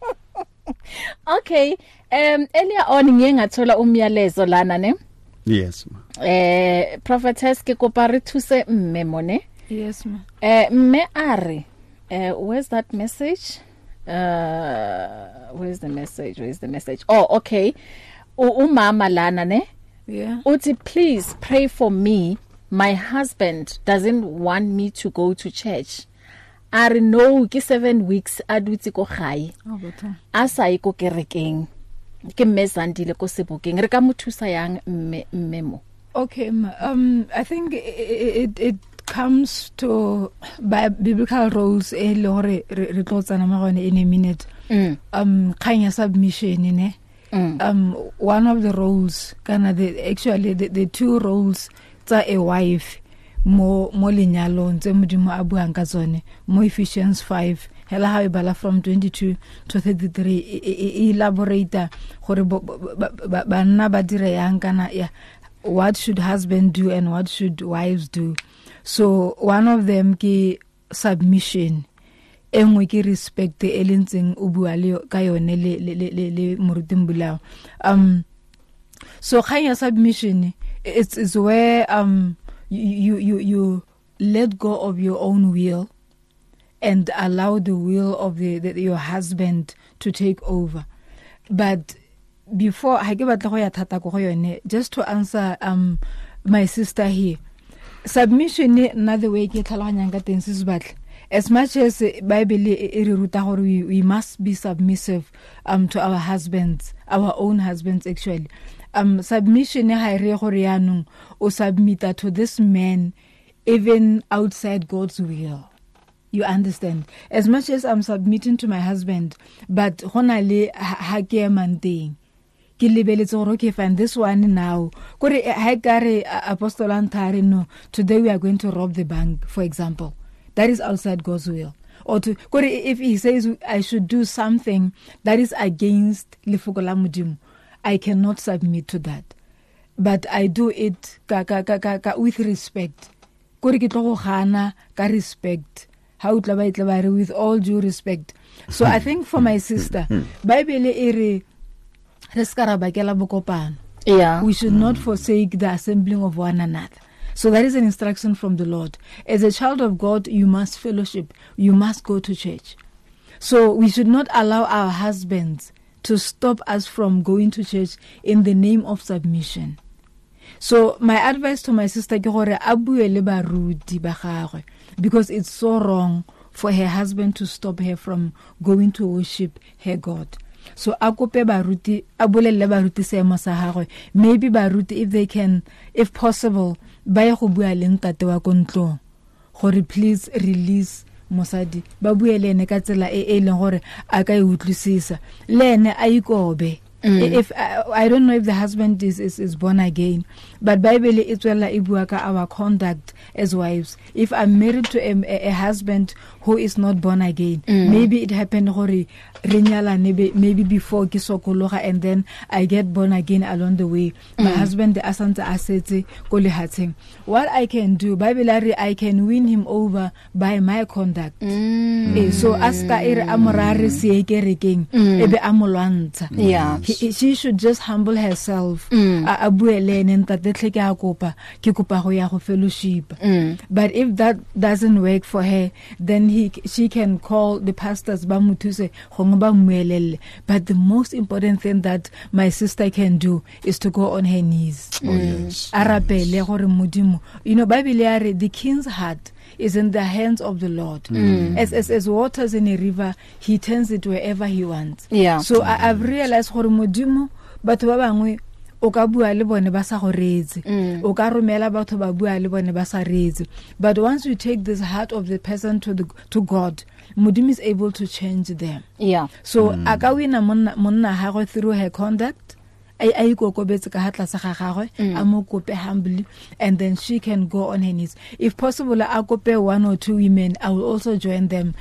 okay um earlier on ngiye ngathola umyalezo lana ne yes ma eh prophetess ke kopari thuse mme mone yes ma eh mme are uh, where's that message uh where's the message where's the message oh okay umama lana ne yeah uthi please pray for me my husband doesn't want me to go to church are no ke seven weeks adutse ko gae asa iko kerekeng ke mmezandile ko sebokeng re ka mothusa yang mme mmemo okay um I think it it, it comes to by biblical roles e le hore re tlotsana magone in a minute mm. um kanya submission ne mm. um one of the roles kana the actually the, the two roles tsa a wife mo mo lenyalo ntse modimo a buang ka tsone mo Ephesians five hela ha e bala from twenty-two to thirty-three e elaborate gore banna ba dire yang kana ya what should husband do and what should wives do so one of them ke submission engwe ke respect e lentseng o bua le ka yone le le le morutimbulao um so khaya submission it's is where um You, you, you let go of your own will and allow the will of the, the your husband to take over. But before I give a just to answer um my sister here, submission another way as much as Bible we, we must be submissive um to our husbands, our own husbands actually. Um, submission ha re gore yanong o submit to this man even outside God's will. You understand? As much as I'm submitting to my husband, but honale ha ke manting ke lebeletse gore okay fine this one now gore ha kare apostle antare no today we are going to rob the bank for example that is outside God's will or to gore if he says I should do something that is against lefoko la modimo I cannot submit to that. But I do it ka, ka, ka, ka, ka, with respect. Kore ke tlo go gana ka respect. Ha o tla ba itla ba re with all due respect. So I think for my sister, Bible e re re ska ra bakela bokopano. Yeah. We should not forsake the assembling of one another. So that is an instruction from the Lord. As a child of God, you must fellowship. You must go to church. So we should not allow our husbands to stop us from going to church in the name of submission. So my advice to my sister ke gore a bue le barudi ba gagwe because it's so wrong for her husband to stop her from going to worship her God. So a kope baruti a bolelle baruti seemo sa gagwe maybe baruti if they can if possible ba ye go bua le ntate wa kontlong gore please release mosadi ba buelene ka tsela e e leng gore a ka e utlwisisa le ene a ikobe Mm. If I, I don't know if the husband is is, is born again, but Bible it's well like our conduct as wives. If I'm married to a, a, a husband who is not born again, mm. maybe it happened hori renyala maybe maybe before kisokologa and then I get born again along the way. Mm. My husband the asante asetse ko lehateng. What I can do, Bible I can win him over by my conduct. Mm. Eh, so aska ere amorare se kerekeng ebe amolwanta. Yeah. He, she should just humble herself. Mm. A abuele nenta detleke a kopa ke kopa go ya go fellowship. Mm. But if that doesn't work for her, then he she can call the pastors ba muthuse go ba muelele. But the most important thing that my sister can do is to go on her knees. Oh, yes. Arapele gore modimo. You know Bible are the king's heart is in the hands of the Lord. Mm. As, as as waters in a river, he turns it wherever he wants. Yeah. So I, I've realized gore modimo batho ba bangwe o ka bua le bone ba sa go retse, o ka romela batho ba bua le bone ba sa retse. But once you take this heart of the person to the to God, modimo is able to change them. Yeah. So mm. aka wina monna monna ha go through her conduct. I I kokobetse ka hatla sa gagagwe a mo kope humbly, and then she can go on her knees. If possible, I kope one or two women. I will also join them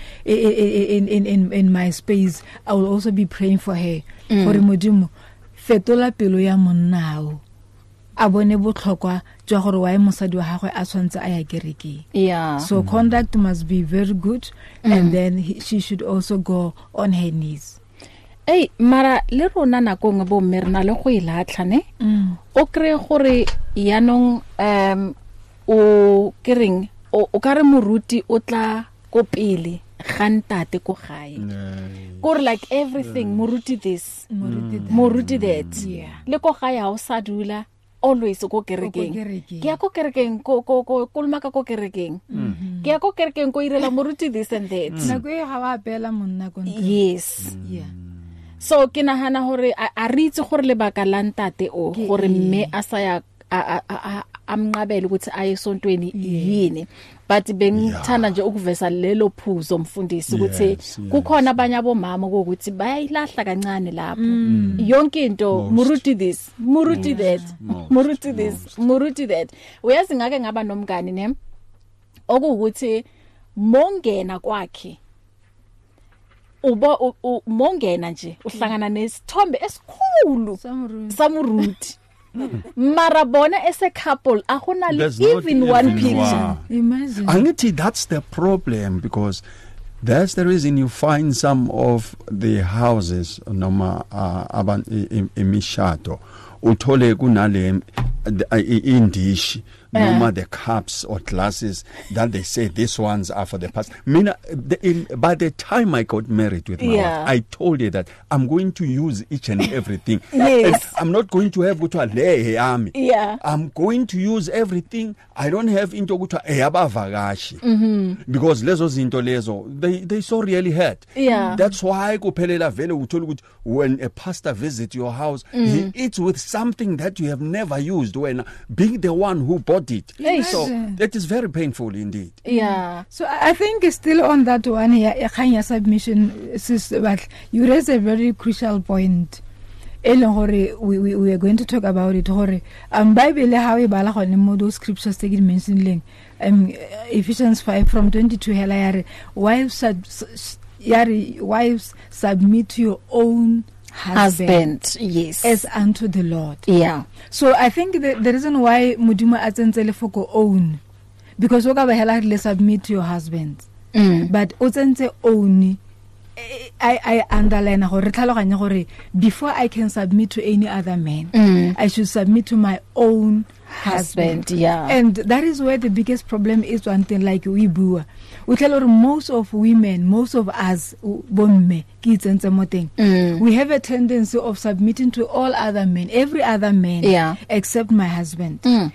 in in in in my space. I will also be praying for her. Mm. For modimo fetola pelo ya monnao a bone botlhokwa jwa gore wa mosadi wa gagwe a tshwantse a ya kereke. Yeah. So mm. conduct must be very good, mm. and then he, she should also go on her knees. Hey, mara le rona nakong bo merna le go ilatlha ne o kre gore yanong um o kereng o kare moruti o tla ko pele gantate ko gae gore like everything moruti this moruti that le ko gae ha o sa dula always go kerekeng ke ya go kerekeng ko ko ko kulmaka ko kerekeng ke ya go kerekeng ko irela moruti this and that na go ga wa pela monna ko yes yeah. So ke nahana hore a ritse gore le baka la ntate o gore mme a sa ya a amnqabela ukuthi aye esontweni yini, but bengithanda nje ukuvesa lelo phuzo mfundisi ukuthi kukhona abanye abomama ukuthi bayilahla kancane lapho yonke into muruti this muruti that muruti this muruti that. Uyazi ngake ngaba nomngani ne okuwukuthi mongena kwakhe ubo mongena nje uhlangana nesithombe esikhulu samuruti marabona as a couple ahona even one picture. Imagine. Angithi that's the problem, because that's the reason you find some of the houses noma aban imishado uthole kunale indishi noma the cups or glasses that they say these ones are for the past. Mina, the, in, by the time I got married with my yeah. wife, I told her that I'm going to use each and everything. Yes. And I'm not going to have to lay army. Yeah. I'm going to use everything. I don't have into to mm-hmm. because lezo zinto lezo they they so really hurt. Yeah. That's why kuphelela vele uthola when a pastor visits your house, mm. he eats with something that you have never used when being the one who bought it. Yes. So that is very painful indeed. Yeah. So I think still on that one here, Khanya submission, sister, but you raise a very crucial point. We, we, we are going to talk about it. Um, Bible how we bala go mo those scriptures taken mentioning um Ephesians five from twenty-two hela wives sub, yari wives submit to your own husband, husband yes, as unto the Lord. Yeah. So I think the, the reason why modimo atsentsele foko own, because o ka ba hela le submit to your husband, mm. but o tsentse own. I, I underline gore before I can submit to any other man, mm. I should submit to my own husband. husband. Yeah. And that is where the biggest problem is. One thing like we bua. We tell most of women, most of us, bomme, kids and something, mm. we have a tendency of submitting to all other men, every other man, yeah, except my husband. Mm.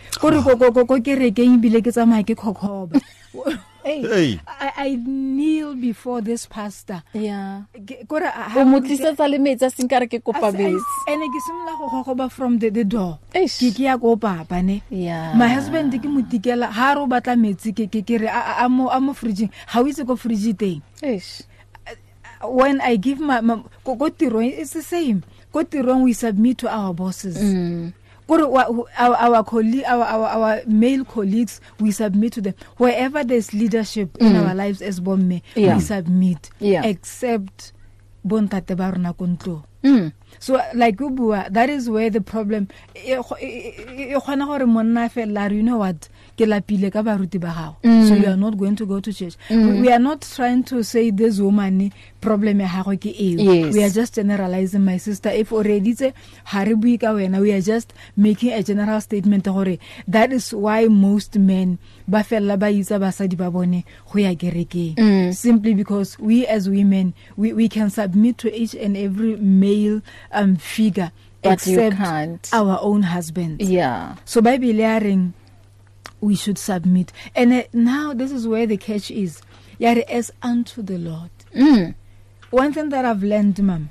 Hey. Hey. I, I kneel before this pastor. Yeah. Kora o motlisetsa le metsi sinkare ke kopa base. Ene ke simla go gogoba from the, the door. Ke ke ya go papa ne. Yeah. My husband ke motikela ha ro batla metsi ke ke ke re a mo a mo fridge. Ha o itse go fridge teng. Eish. when I give my, my go, go tirong, it's the same. Go tirong, we submit to our bosses. Mm. Our, our, colleague, our, our, our male colleagues, we submit to them. Wherever there's leadership mm. in our lives as bomme, yeah. we submit. Yeah. Except bontate ba rona ko ntlo. Mm. So like ubua, that is where the problem. You know what? So you are not going to go to church. Mm. We are not trying to say this woman problem yes. We are just generalizing, my sister. If already say we are just making a general statement. That is why most men mm. simply because we as women we, we can submit to each and every male um figure but except you can't. Our own husbands. Yeah. So by belaying, we should submit. And uh, now this is where the catch is. Yeah, as unto the Lord. Mm. One thing that I've learned, ma'am,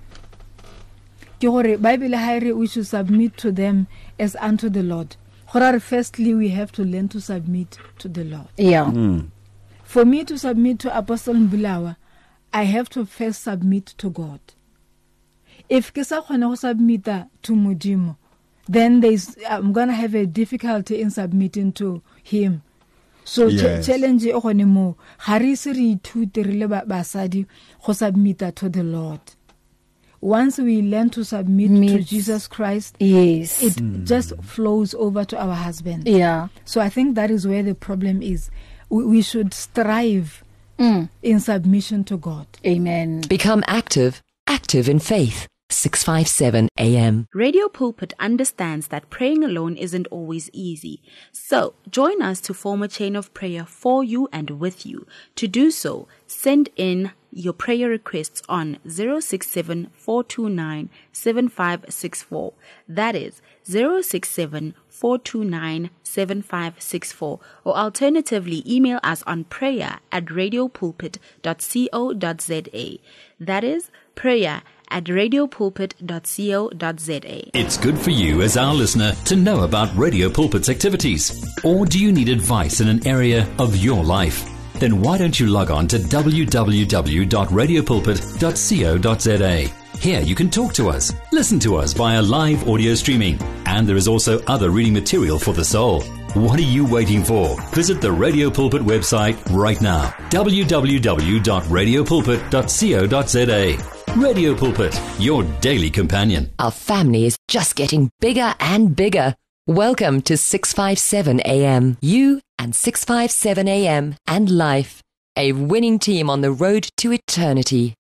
Bible we should submit to them as unto the Lord. Firstly, we have to learn to submit to the Lord. Yeah. Mm. For me to submit to Apostle Mbulawa, I have to first submit to God. If kisa khona submit to Modimo, then there's I'm gonna have a difficulty in submitting to him. So yes. ch- challenge o gone mo hari se re ithuterile ba basadi go submit to the Lord. Once we learn to submit Meets. to Jesus Christ, yes, it mm. just flows over to our husbands. Yeah. So I think that is where the problem is. We, we should strive mm. in submission to God. Amen. Become active, active in faith. six fifty-seven A M. Radio Pulpit understands that praying alone isn't always easy. So, join us to form a chain of prayer for you and with you. To do so, send in your prayer requests on zero six seven, four two nine, seven five six four. That is zero six seven, four two nine, seven five six four. Or alternatively, email us on prayer at radiopulpit dot co dot za. That is prayer at radiopulpit dot co dot za. It's good for you as our listener to know about Radio Pulpit's activities. Or do you need advice in an area of your life? Then why don't you log on to w w w dot radiopulpit dot co dot za. Here you can talk to us, listen to us via live audio streaming, and there is also other reading material for the soul. What are you waiting for? Visit the Radio Pulpit website right now, w w w dot radiopulpit dot co dot za. Radio Pulpit, your daily companion. Our family is just getting bigger and bigger. Welcome to six fifty-seven A M. You and six fifty-seven A M and life. A winning team on the road to eternity.